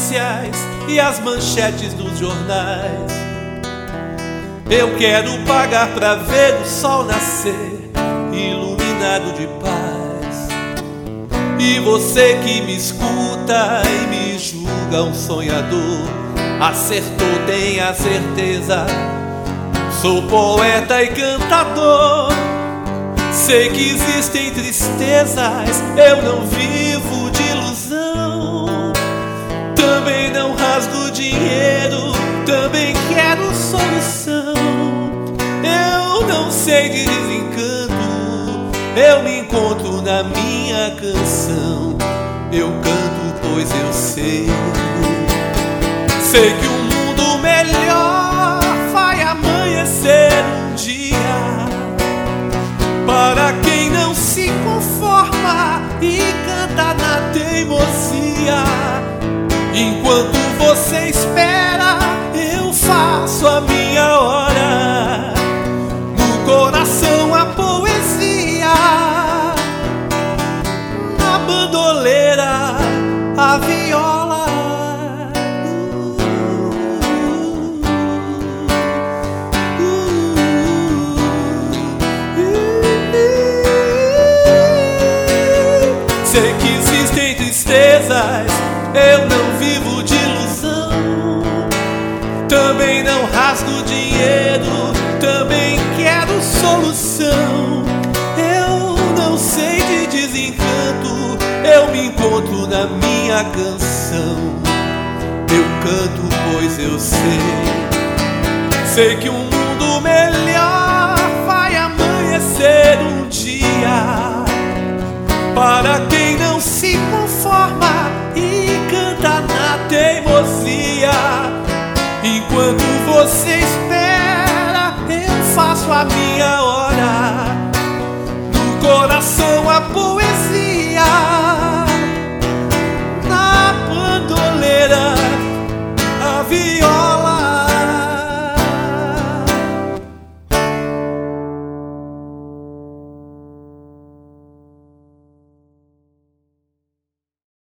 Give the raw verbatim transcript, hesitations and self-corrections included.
notícias e as manchetes dos jornais. Eu quero pagar pra ver o sol nascer, iluminado de paz. E você que me escuta e me julga um sonhador, acertou, tenha certeza, sou poeta e cantador. Sei que existem tristezas, eu não vivo de ilusão. Também não rasgo dinheiro, também quero solução. Eu não sei de desencanto, eu me encontro na minha canção. Eu canto pois eu sei. Sei que um mundo melhor vai amanhecer um dia, para quem não se conforma e canta na teimosia. Enquanto você espera, eu faço a minha hora. No coração a poesia, na bandoleira a viola. Sei que existem tristezas, eu não vivo de ilusão. Também não rasgo dinheiro, também quero solução. Eu não sei de desencanto, eu me encontro na minha canção. Eu canto pois eu sei. Sei que um mundo melhor vai amanhecer um dia, para quem não se conforma e canta na teimosia. Enquanto você espera, eu faço a minha hora. No coração a poesia, na bandoleira a viola.